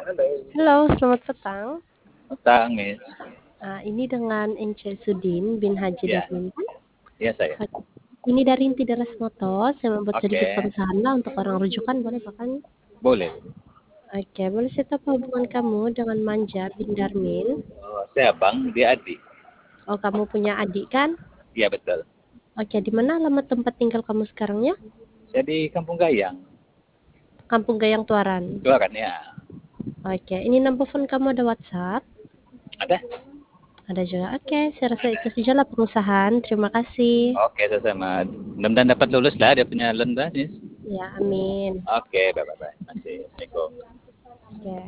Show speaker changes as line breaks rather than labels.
Halo, selamat petang.
Utang, Miss.
Ini dengan Ence Sudin bin Haji
Ya,
Darmin kan?
ya saya.
Oke. Ini dari Inti Deras Moto, saya membuat sedikit
Oke,
perusahaan lah untuk orang rujukan, boleh Pak?
boleh.
Oke, boleh saya tahu hubungan kamu dengan Manja bin Darmin?
Oh, saya Bang, dia adik.
Oh, kamu punya adik kan?
Iya, betul.
Oke, di mana alamat tempat tinggal kamu sekarang ya?
Saya di Kampung Gayang.
Kampung Gayang Tuaran.
Tua kan ya?
Oke, ini nomor phone kamu ada WhatsApp?
Ada?
Ada juga. Oke, saya rasa itu sajalah pengusahaan. Terima kasih.
Oke, sama. Mudah-mudahan dapat lulus lah dia punya loan, Miss.
Ya, amin.
Oke, bye-bye. Masih. Assalamualaikum.